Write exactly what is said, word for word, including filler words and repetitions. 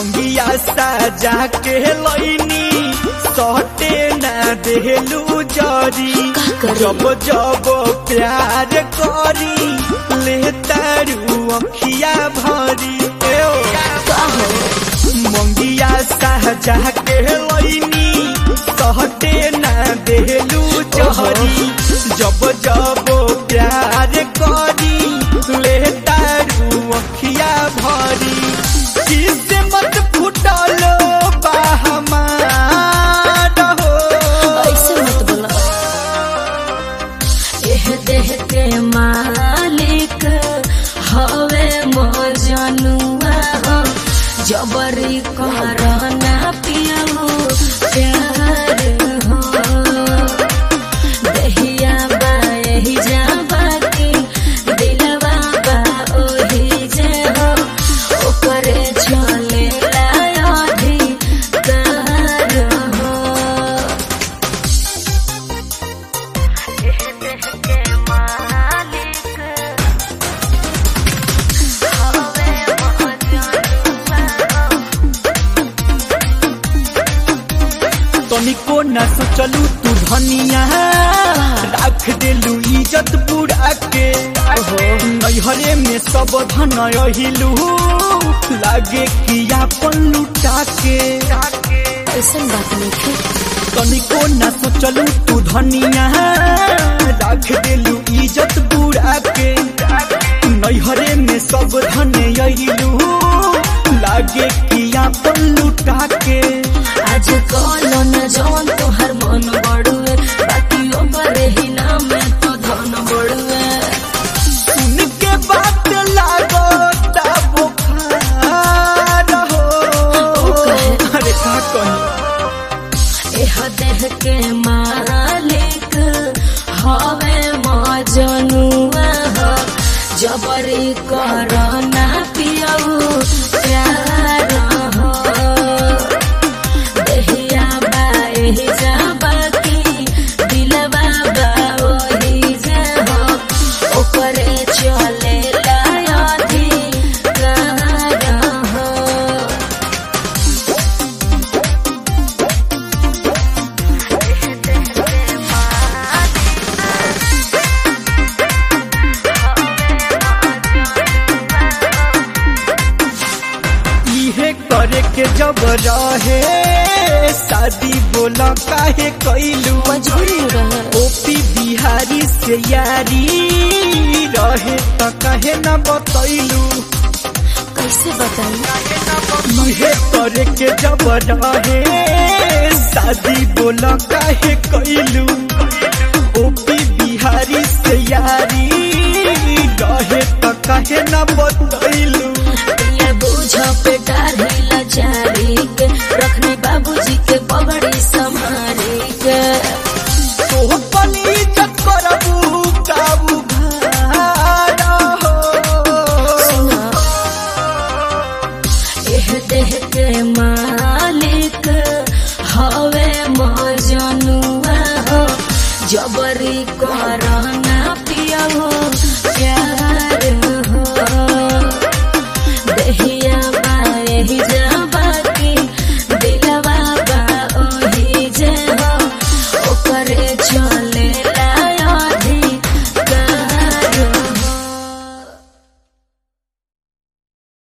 मंगिया साजा के लईनी सटे ना देलू जरी जब जब प्यार करी ले तारू अखिया भरी मंगिया साजा के लईनी सटे ना देलू जरी जब जब प्यार करी ले तारू अखिया भरी किसे मत फुटलो बा हमारा हो ऐसे मत बोला। एह देह के मालिक हवे मजनुआ हो जबरी करना पियाऊ प्यार हो दहिया बा यही जाबा की दिलवा बा ओही जे हो ओकरे चले लायाधी कार हो। एह देह के मालिक हवे मजनुआ तनिको न सोचलू तू धनिया राख देलू इज्जत बुढ़ा के नैहरे में सब धन रहिलू लागे कि अपन लुटा के ऐसा बात नहीं थी। तनिको न सोचलू तू धनिया राख देलू इज्जत बुढ़ा के नैहरे में सब धन रहिलू लागे कि अपन लुटा के आज कौन न जौन तोहर मन बड़ुए बाकी ओकर ही नाम में तो धन बड़ुए। सुन के बात लागो तब बुखार हो अरे का कही एह देह के मालिक हवे मजनुआ हो जबरी करना पियाऊ प्यार हो दहिया बा एही जाबा की दिलवा बा ओही जे हो ओकरे चले लायाधी कार हो। इहे करे के जब रहे शादी बोला काहे कैलू मजबूरी रहे ओपी बिहारी से यारी रहे त काहे न बतैलू कैसे बताई। इहे करे के जब रहे शादी बोला काहे कैलू ओपी बिहारी से यारी रहे त काहे न